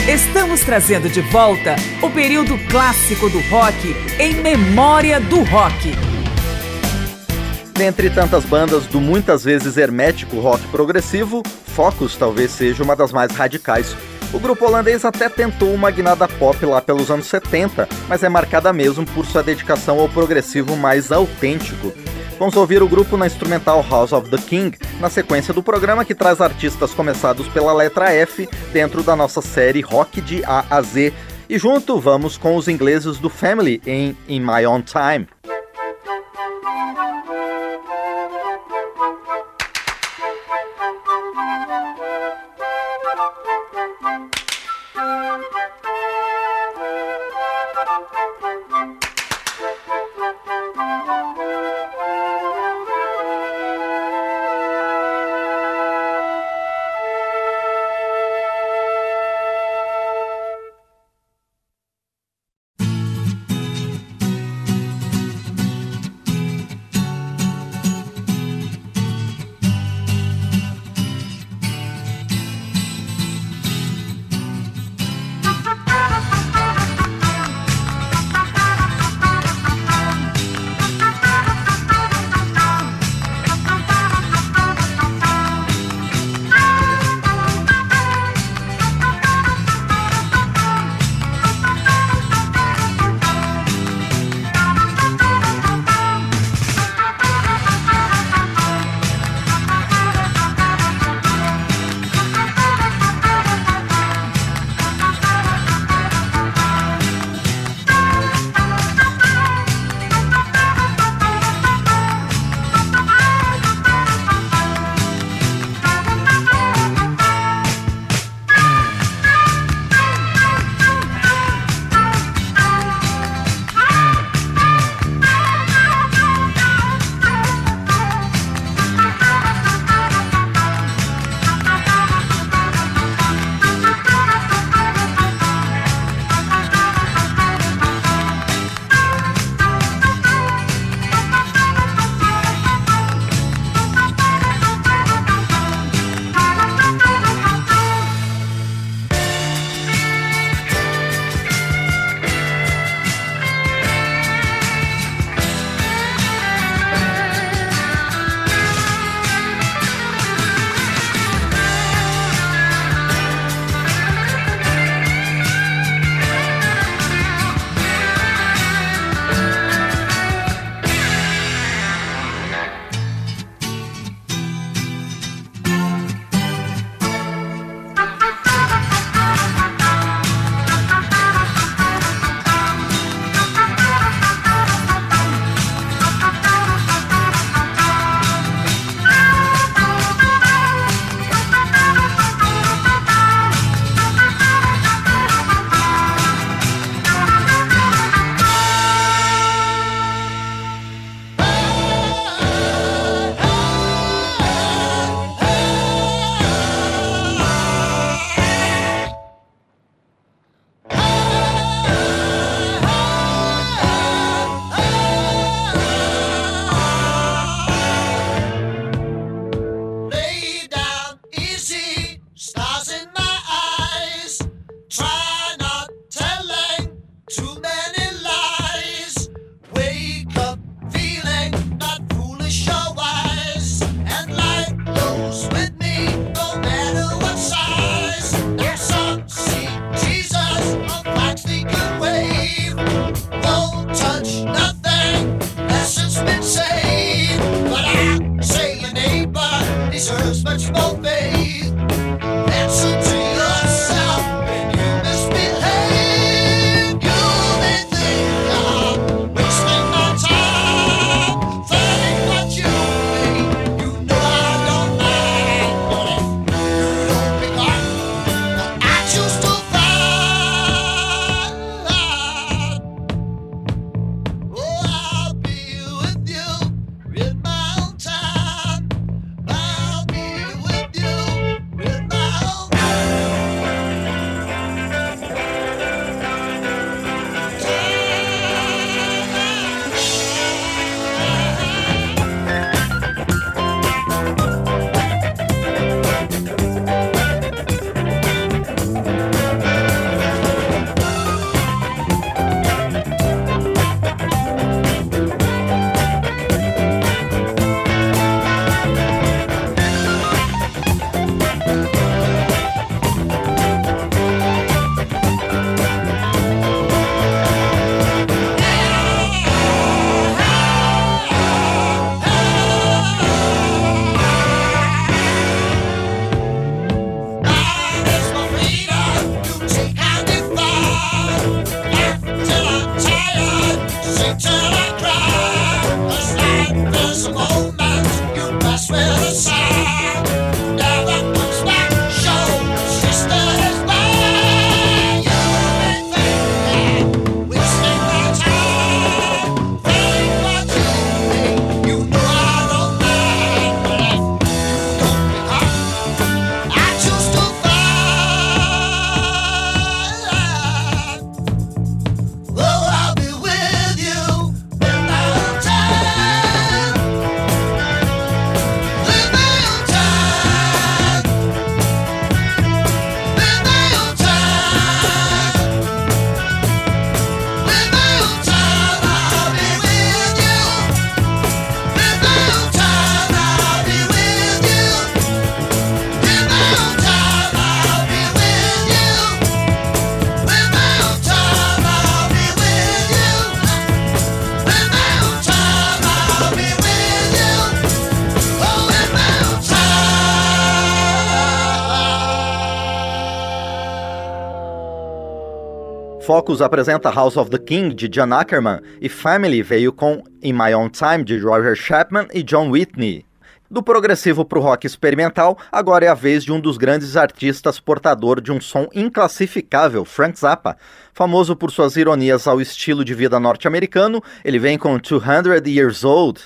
Estamos trazendo de volta o período clássico do rock em memória do rock. Dentre tantas bandas do muitas vezes hermético rock progressivo, Focus talvez seja uma das mais radicais. O grupo holandês até tentou uma guinada pop lá pelos anos 70, mas é marcada mesmo por sua dedicação ao progressivo mais autêntico. Vamos ouvir o grupo na instrumental House of the King, na sequência do programa que traz artistas começados pela letra F dentro da nossa série Rock de A a Z. E junto vamos com os ingleses do Family em In My Own Time. Focus apresenta House of the King, de John Ackerman, e Family veio com In My Own Time, de Roger Chapman e John Whitney. Do progressivo para o rock experimental, agora é a vez de um dos grandes artistas portador de um som inclassificável, Frank Zappa. Famoso por suas ironias ao estilo de vida norte-americano, ele vem com 200 Years Old.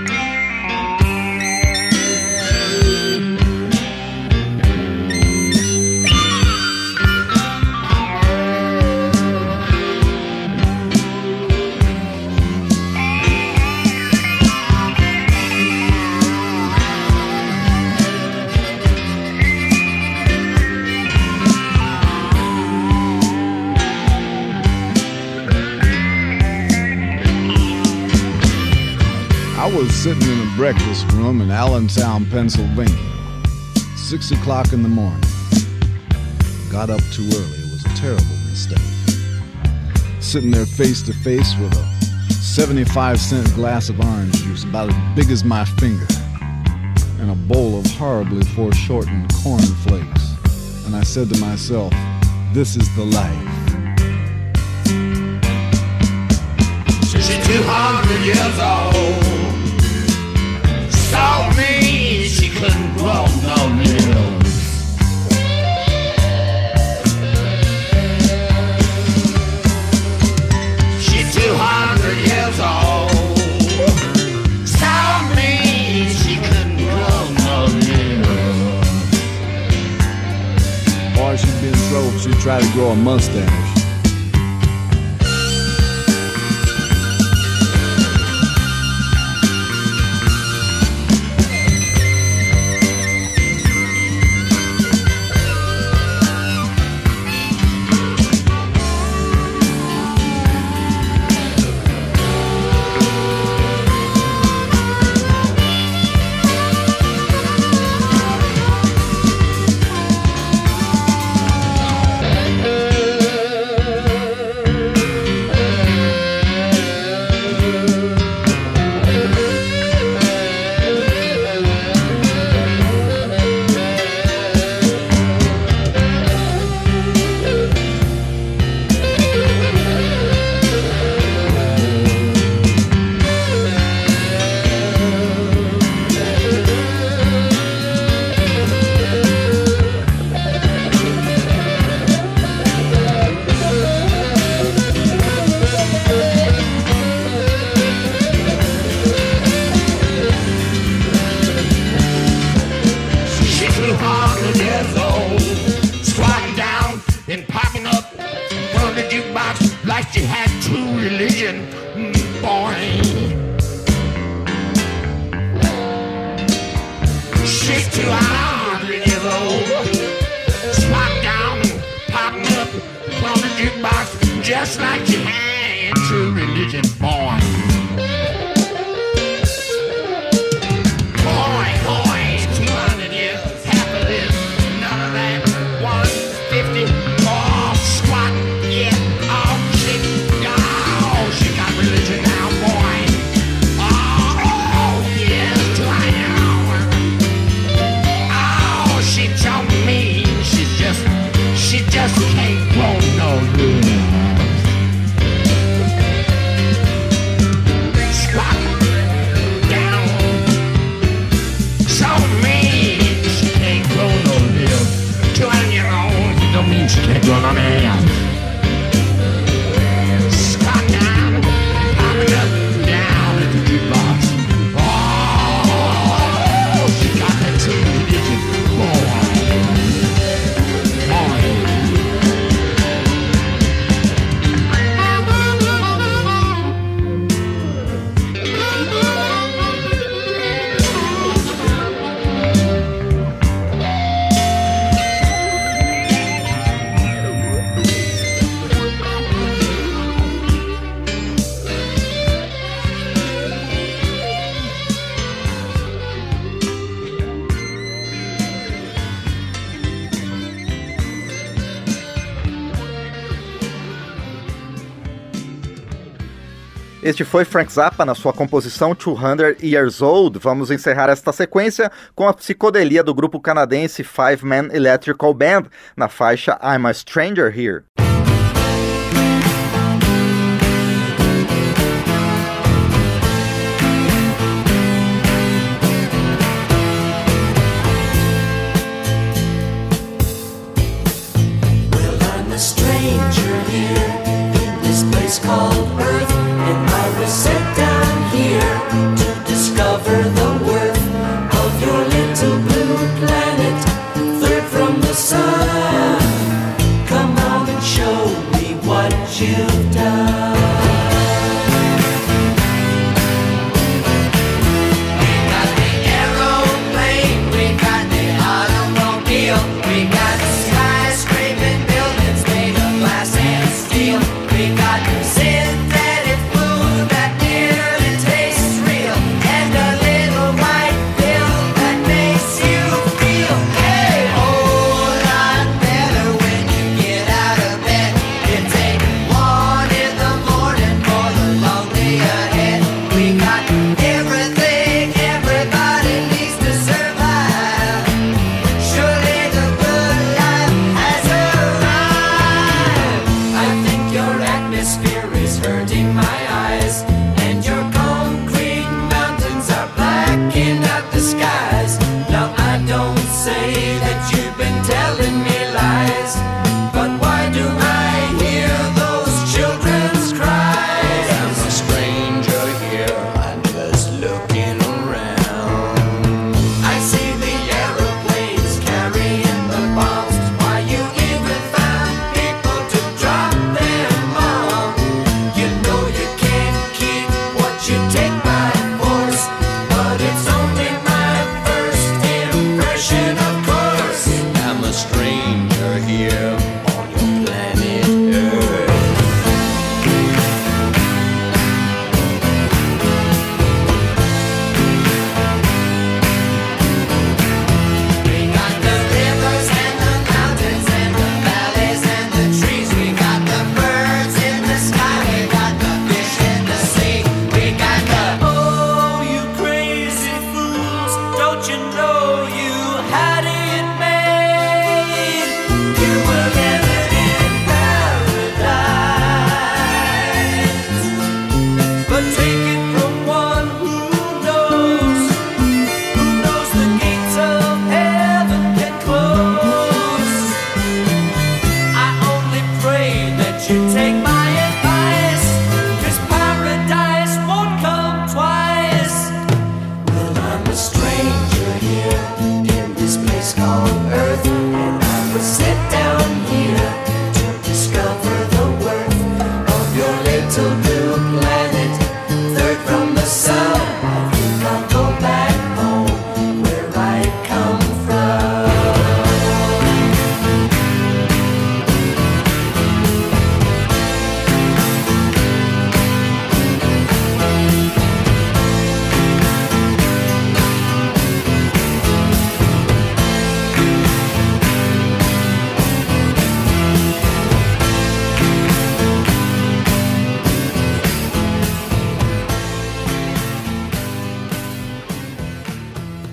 I was sitting in a breakfast room in Allentown, Pennsylvania, 6 o'clock in the morning. Got up too early. It was a terrible mistake. Sitting there face to face with a 75-cent glass of orange juice about as big as my finger and a bowl of horribly foreshortened cornflakes. And I said to myself, this is the life. She's 200 years old. Saw me, she couldn't grow no limbs. She's 200 years old. Saw me, she couldn't grow no limbs. Boy, she'd be in trouble if she'd try to grow a mustache. Just like you had true religion, boy. Boy, 200 years, half of this, none of that, 150, oh, squat, yeah, oh, she got religion now, boy. Oh, yes, 200 oh, she told me, she just can't grow no good. She can't go on air. Scott down, popping up, down at the jukebox. Oh, she got that true religion, Este foi Frank Zappa na sua composição 200 Years Old. Vamos encerrar esta sequência com a psicodelia do grupo canadense Five Man Electrical Band na faixa I'm a Stranger Here. stranger here in this place called Earth, and I was sent down here to discover the worth of your little blue planet, third from the sun. Come on and show me what you've done.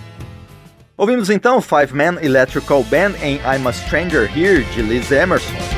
Ouvimos então Five Man Electrical Band em I'm a Stranger Here, de Liz Emerson.